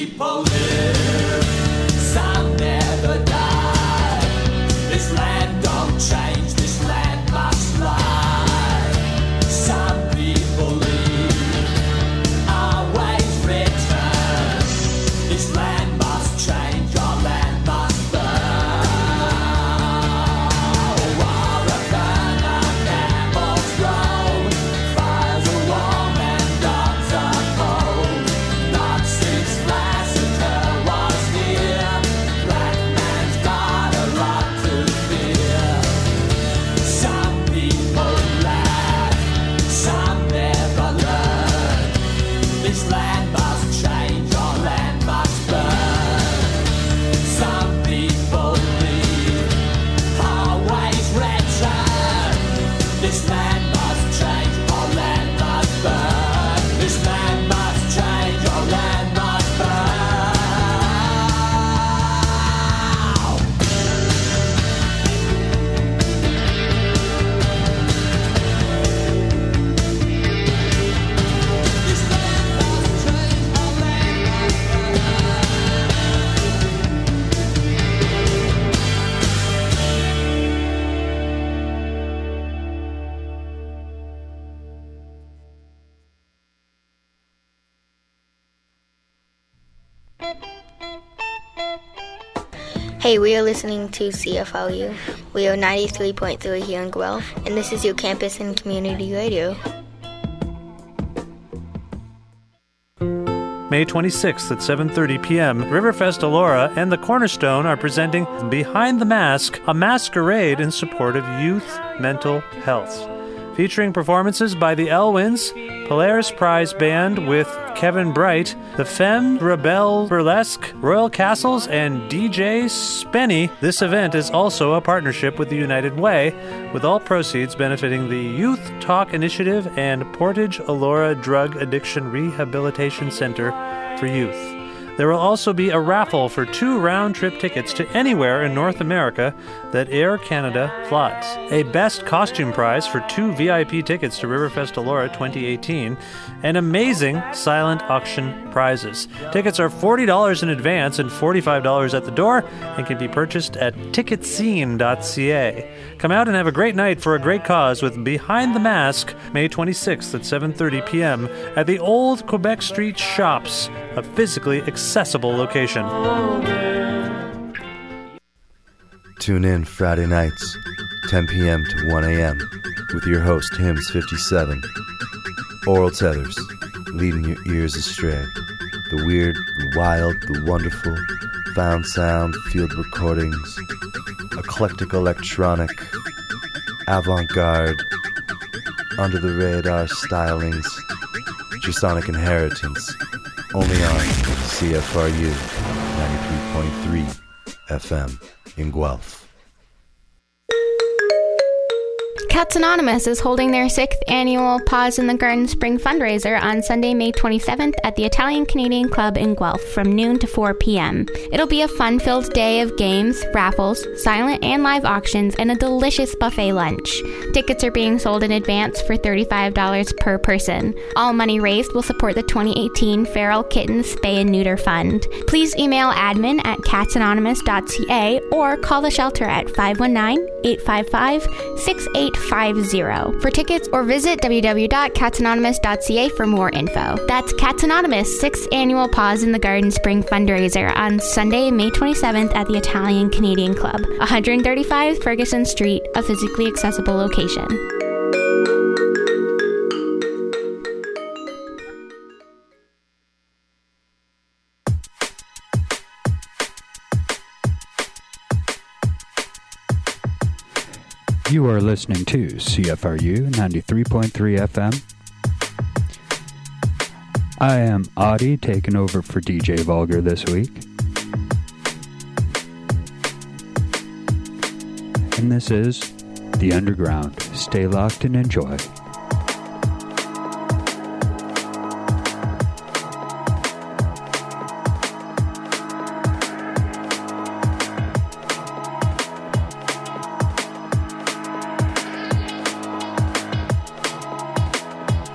people live, some never die. This land don't change, this land must lie. Some people leave, always return. This land must change, our land must burn. War upon our camels roam, fires are warm and dogs are cold. Nazis massacre was near, black man's got a lot to fear. Some people laugh, some never learn. This land must change, our land must burn. Some people leave, always return. This land must change, our land must burn. This land must change, our land must burn. This land must change, our land must Hey, we are listening to CFLU. We are 93.3 here in Guelph, and this is your campus and community radio. May 26th at 7:30 p.m., Riverfest Elora and The Cornerstone are presenting Behind the Mask, a masquerade in support of youth mental health. Featuring performances by the Elwins, Polaris Prize Band with Kevin Bright, the Femme Rebelle Burlesque, Royal Castles, and DJ Spenny. This event is also a partnership with the United Way, with all proceeds benefiting the Youth Talk Initiative and Portage Elora Drug Addiction Rehabilitation Center for Youth. There will also be a raffle for 2 round-trip tickets to anywhere in North America that Air Canada flies, a best costume prize for 2 VIP tickets to Riverfest Elora 2018, and amazing silent auction prizes. Tickets are $40 in advance and $45 at the door and can be purchased at ticketscene.ca. Come out and have a great night for a great cause with Behind the Mask, May 26th at 7:30 p.m. at the Old Quebec Street Shops, a physically accessible location. Tune in Friday nights, 10 p.m. to 1 a.m. with your host, Hims 57. Oral Tethers, leading your ears astray. The weird, the wild, the wonderful, found sound, field recordings, eclectic electronic, avant-garde, under-the-radar stylings, Jasonic inheritance, only on CFRU 93.3 FM in Guelph. Cats Anonymous is holding their 6th annual Paws in the Garden Spring fundraiser on Sunday, May 27th at the Italian Canadian Club in Guelph from noon to 4 p.m. It'll be a fun-filled day of games, raffles, silent and live auctions, and a delicious buffet lunch. Tickets are being sold in advance for $35 per person. All money raised will support the 2018 Feral Kittens Spay and Neuter Fund. Please email admin at catsanonymous.ca or call the shelter at 519-855-6850 for tickets, or visit www.catsanonymous.ca for more info. That's Cats Anonymous 6th Annual Paws in the Garden Spring fundraiser on Sunday, May 27th at the Italian Canadian Club, 135 Ferguson Street, a physically accessible location. You are listening to CFRU 93.3 FM. I am Audie, taking over for DJ Vulgar this week. And this is The Underground. Stay locked and enjoy.